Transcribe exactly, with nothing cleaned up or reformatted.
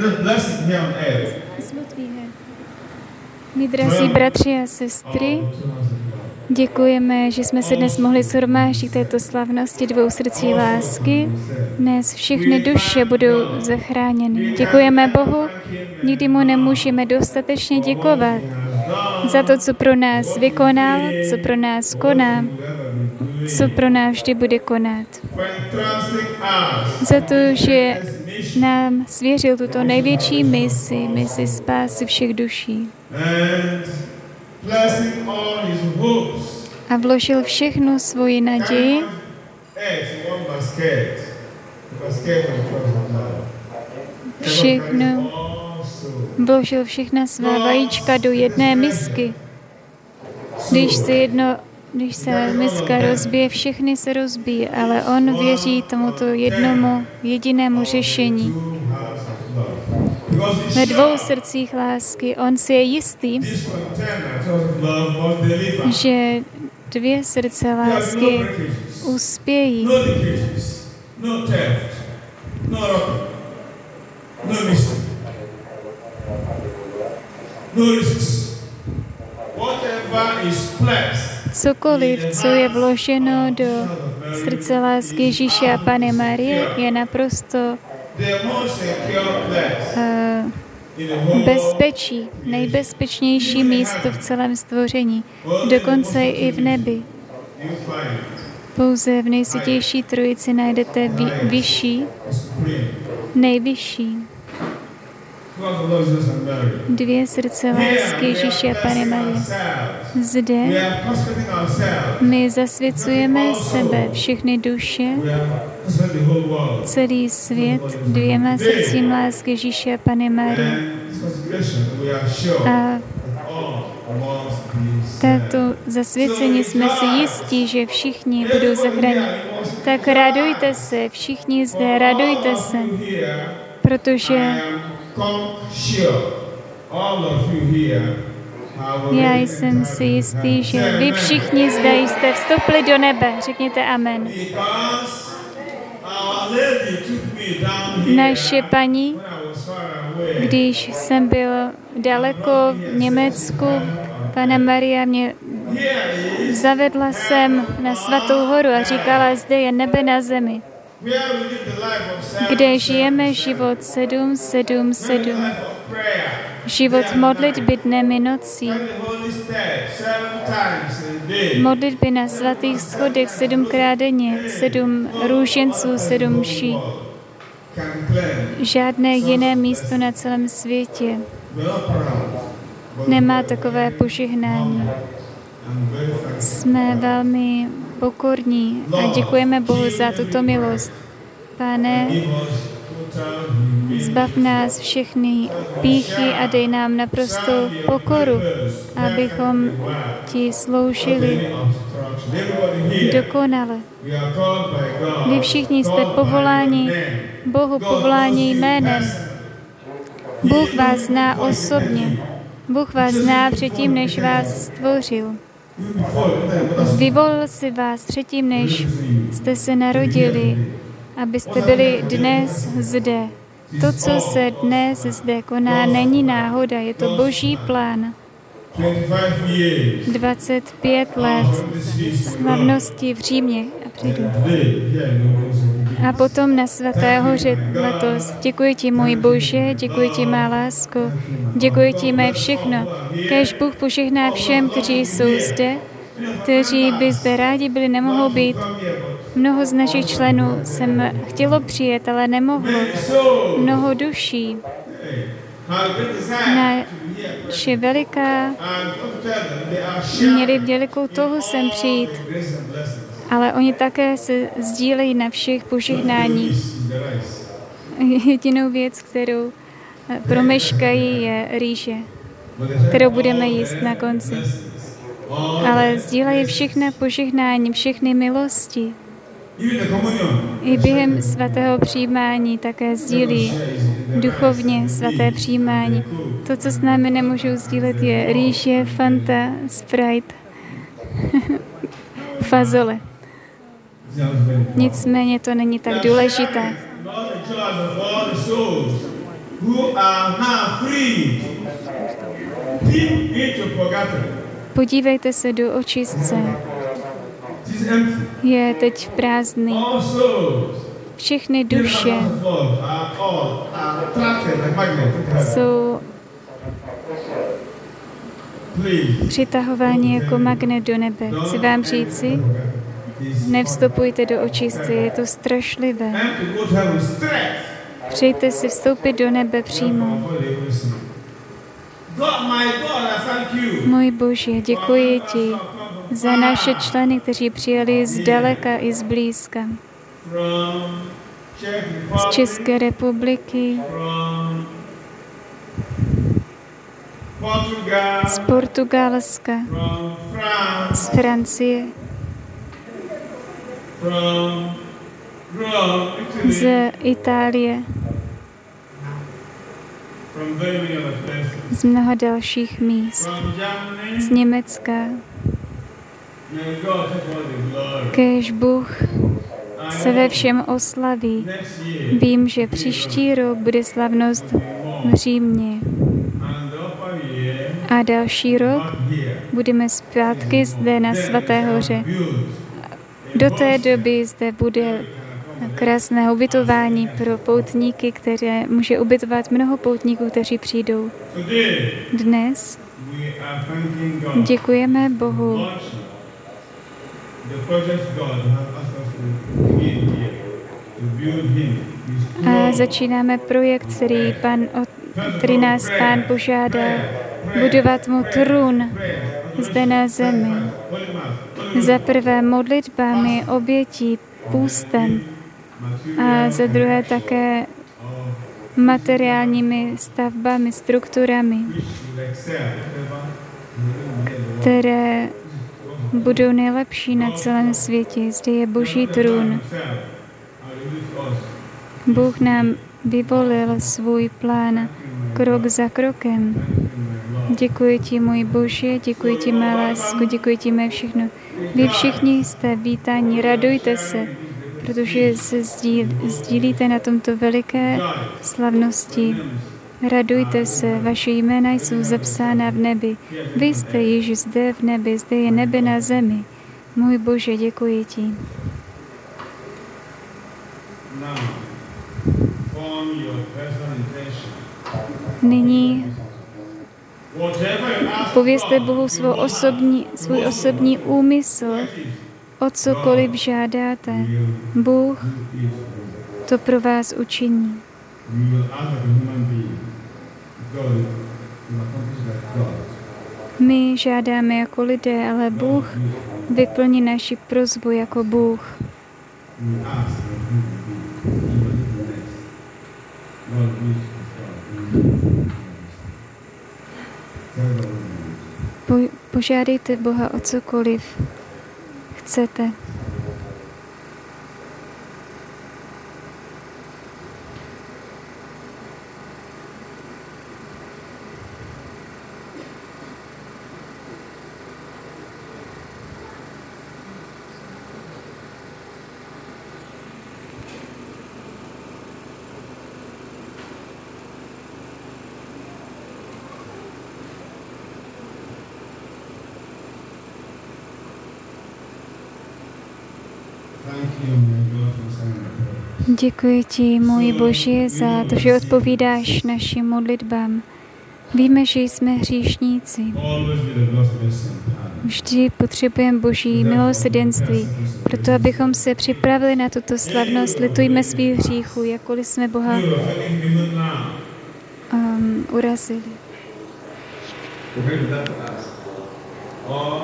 My, drazí bratři a sestry, děkujeme, že jsme se dnes mohli shromáždit k této slavnosti dvou srdcí lásky. Dnes všechny duše budou zachráněny. Děkujeme Bohu, nikdy mu nemůžeme dostatečně děkovat za to, co pro nás vykonal, co pro nás koná, co pro nás vždy bude konat. Za to, že nám svěřil tuto největší misi, misi spásy všech duší. A vložil všechnu svoji naději všechno, vložil všechna svá vajíčka do jedné misky. Když se jedno Když se miska rozbije, všechny se rozbíjí, ale on věří tomuto jednomu jedinému řešení. Ve dvou srdcích lásky on si je jistý, že dvě srdce lásky uspějí. Cokoliv, co je vloženo do srdce lásky Ježíše a Panny Marie, je naprosto uh, bezpečí, nejbezpečnější místo v celém stvoření, dokonce i v nebi. Pouze v nejsvětější trojici najdete vy, vyšší, nejvyšší. Dvě srdce lásky Ježíše a Panny Marie. Zde my zasvěcujeme sebe, všechny duše, celý svět dvěma srdcím lásky Ježíše a Panny Marie. A tato zasvěcení jsme si jistí, že všichni budou zachráněni. Tak radujte se, všichni zde, radujte se, protože já jsem si jistý, že vy všichni zde jste vstoupili do nebe. Řekněte amen. Naše paní, když jsem byl daleko v Německu, Panna Maria mě zavedla sem na Svatou horu a říkala, zde je nebe na zemi, kde žijeme život sedm, sedm, sedm. Život modlitby dnem i nocí. Modlitby na svatých schodech sedmkrát denně, sedm růženců, sedm mší. Žádné jiné místo na celém světě nemá takové požehnání. Jsme velmi pokorní a děkujeme Bohu za tuto milost. Pane, zbav nás všechny pýchy a dej nám naprosto pokoru, abychom ti sloužili dokonale. Vy všichni jste povoláni Bohu, povoláni jménem. Bůh vás zná osobně. Bůh vás zná předtím, než vás stvořil. Vyvolil si vás předtím, než jste se narodili, abyste byli dnes zde. To, co se dnes zde koná, není náhoda, je to Boží plán. dvacet pět let slavnosti v Římě a přijdu. A potom na Svaté hoře letos. Děkuji ti, můj Bože, děkuji ti, má lásko, děkuji ti, mé všechno. Kéž Bůh požehná všem, kteří jsou zde, kteří by zde rádi byli, nemohou být. Mnoho z našich členů jsem chtělo přijet, ale nemohlo. Mnoho duší. Naše veliká měli velikou touhu sem přijít, ale oni také se sdílejí na všech požehnáních. Jedinou věc, kterou promeškají, je rýže, kterou budeme jíst na konci. Ale sdílejí všechna požehnání, všechny milosti. I během svatého přijímání také sdílí duchovně svaté přijímání. To, co s námi nemůžou sdílet, je rýže, Fanta, Sprite, fazole. Nicméně to není tak důležité. who are now free, deep into purgatory. Podívejte se do očistce. It is empty. Je teď prázdný. All souls Všechny duše are all are attracted like magnets. jsou Please. přitahováni jako magnet do nebe. Chci vám říci, nevstupujte do očistce, je to strašlivé. And to go to heaven straight. Přejte si vstoupit do nebe přímo. God, my God, I thank you. Můj Bože, děkuji ti za naše členy, kteří přijeli zdaleka i zblízka. From Czech Z Republic, České republiky, from Portugal, z Portugalska, from z France, Francie, from Rome, Italy, z Itálie, from very many other places, z mnoha dalších míst, from Germany. z Německa. May God take all the glory. Kéž Bůh I se ve všem oslaví. next year, Vím, že příští rok bude slavnost v Římě and the upper year, a další rok not here. budeme zpátky zde na Svaté hoře. Build Do té doby zde bude krásné ubytování pro poutníky, které může ubytovat mnoho poutníků, kteří přijdou. today. Dnes We are thanking God. děkujeme Bohu Launch the project God has asked us to begin here, to build Him. His a throne. začínáme projekt, který, pan, o který nás Pán požádá budovat mu trůn zde na zemi. Holy Mass, Za prvé modlitbami, obětí, půstem a za druhé také materiálními stavbami, strukturami, which will excel whatever které budou nejlepší na celém světě. Zde je Boží trůn. himself and release us. Bůh nám vyvolil svůj plán krok za krokem. Děkuji ti, můj Bože, děkuji ti, mé lásko, děkuji ti, mé všechno. Vy všichni jste vítáni, radujte se, protože se sdíl, sdílíte na tomto veliké slavnosti. Radujte se, vaše jména jsou zapsána v nebi. Vy jste již zde v nebi, zde je nebe na zemi. Můj Bože, děkuji ti. Now, form your personal intention. Nyní Whatever you ask povězte Bohu svou osobní, svůj osobní úmysl, o cokoliv žádáte. Bůh to pro vás učiní. you will ask like a human being. God will accomplish like God. My žádáme jako lidé, ale Bůh vyplní naši prosbu jako Bůh. We ask like a human being. He will do the next. God is God. Tell the Lord. Po, požádejte Boha o cokoliv chcete. Thank you, my God, for answering my prayer. Děkuji ti, můj Bože, za to, že odpovídáš našim modlitbám. Víme, že jsme hříšníci. Always be the blood of sin. Vždy potřebujeme Boží milosrdenství. Proto, abychom se připravili na tuto slavnost, litujme svých hříchů, jakkoliv jsme Boha You are thanking people now. um, urazili. Okay, that's us. All